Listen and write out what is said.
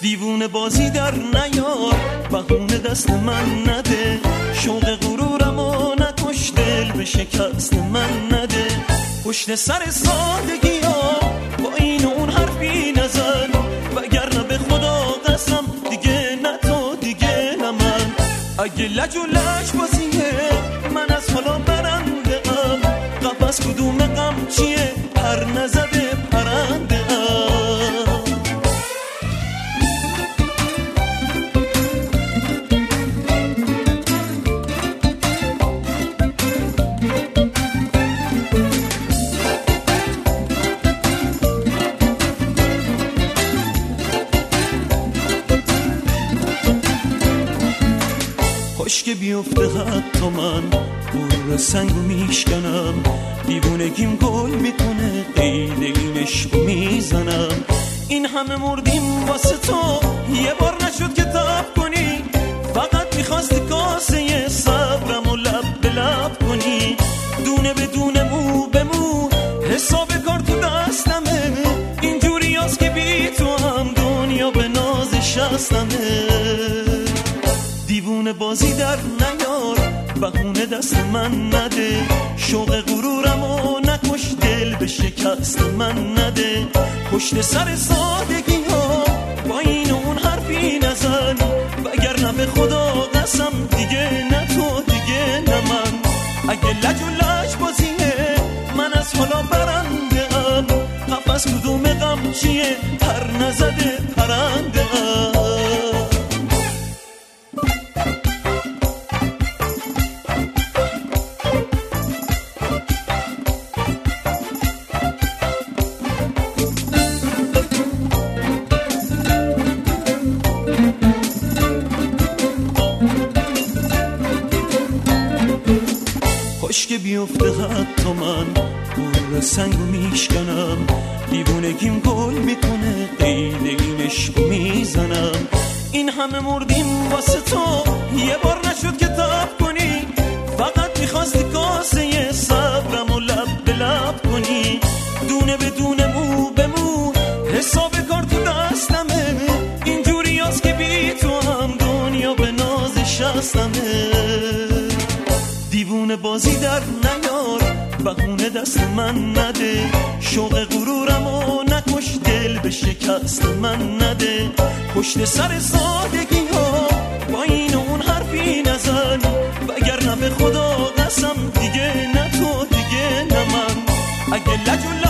دیوونه بازی در نیار، بهونه دست من نده، شوق غرورمو نکش، دل به شکست من نده. پشت سر سادگی ها با این و اون حرفی نزن، وگرنه به خدا قسم دیگه نه تو دیگه نه من. اگه لج و لج بازیه من از حالا برنده ام، قفس کدوم غم چیه پر نزده پرنده ام. که بیفته حتی من بور سنگو میشکنم، دیوونگیم گل میکنه قید این عشقو میزنم. این همه مردیم واسه تو، یه بار نشد که تاب کنی، فقط میخواستی کاسه صبرمو لب به لب کنی. دونه به دونه مو به مو حساب کار تو دستمه، اینجوری هست که بی تو هم دنیا به ناز شستمه. دیوونه بازی در نیار، بهونه دست من نده، شوق غرورمو نکش، دل به شکست من نده. پشت سر سادگی ها با این و اون حرفی نزن، وگرنه به خدا قسم دیگه نه تو دیگه نه من. اگه لج و لج بازیه من از حالا برنده ام، قفس کدوم غم چیه پر نزده پرنده ام. که بیفته حتی من بور سنگو میشکنم، دیوونگیم گل میکنه قید این عشقو میزنم. این همه مردیم واسه تو، یه بار نشد که تاب کنی، فقط میخواستی کاسه صبرمو لب به لب کنی. دونه به دونه مو به مو حساب کار تو دستمه، اینجوری هست که بی تو هم دنیا به ناز شستمه. دیوونه بازی در نیار، بهونه دست من نده، شوق غرورمو نکش، دل به شکست من نده. پشت سر سادگی ها با این و اون حرفی نزن، وگرنه به خدا قسم دیگه نه تو دیگه نه من. اگه لج و